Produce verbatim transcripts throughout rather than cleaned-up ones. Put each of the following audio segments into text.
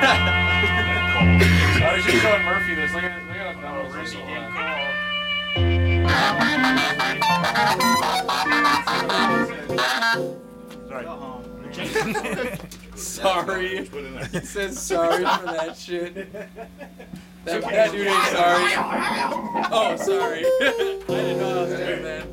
I was just showing Murphy this. Look at look at how Randy game Sorry. He says sorry for that shit. That, that dude ain't sorry. Oh, sorry. I didn't know I was doing that.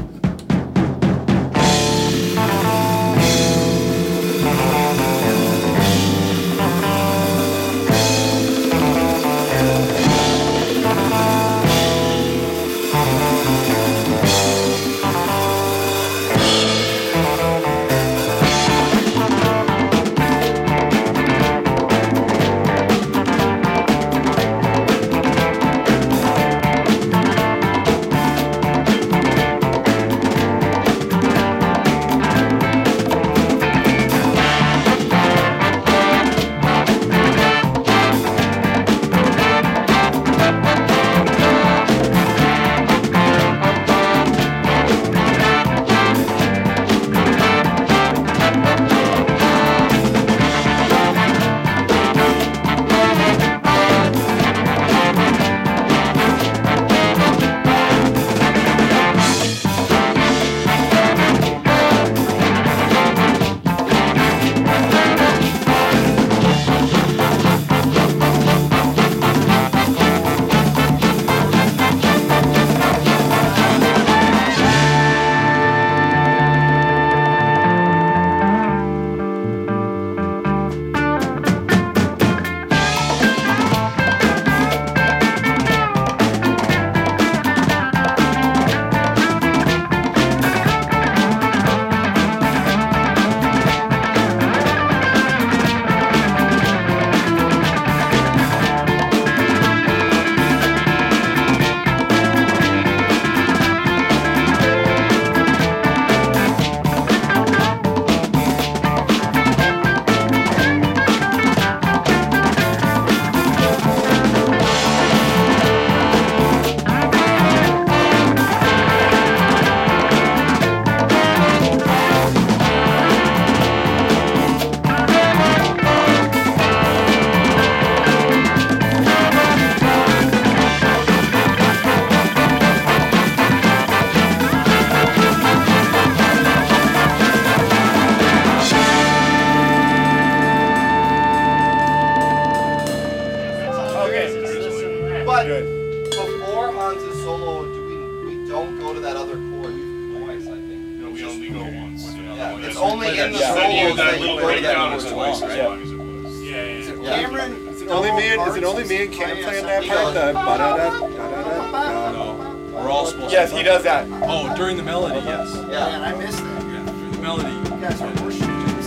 Yes, he does that. Oh, during the melody, yes. Yeah, and I missed that. Yeah, during the melody. You guys are bullshit.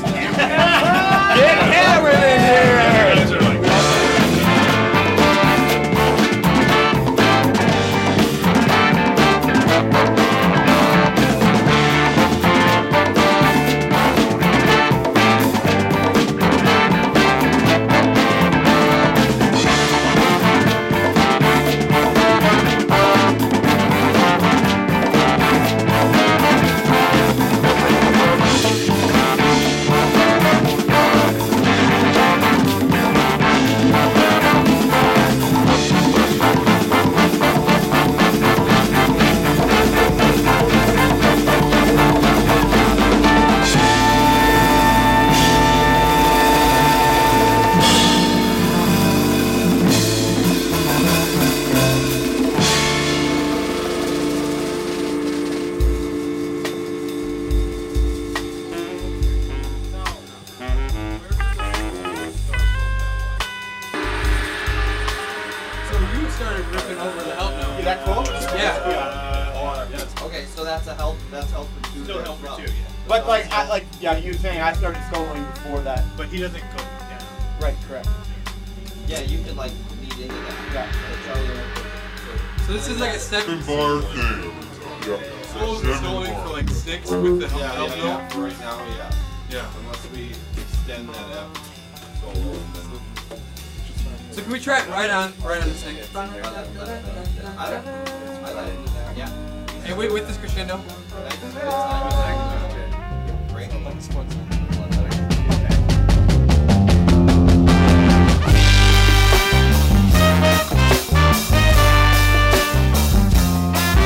Get Cameron in here! But like, I, like, yeah, you were saying I started soloing before that. But he doesn't go down. Right, correct. Yeah, you can like lead into that. Yeah. So this is like a seven bar thing. Yeah. soloing for like six with the help Yeah, help yeah, note. yeah. For right now, yeah. Yeah. Unless we extend that F solo. So can we try it right on, right on the thing? I don't. I like it. Yeah. Hey, wait, with this crescendo. Great.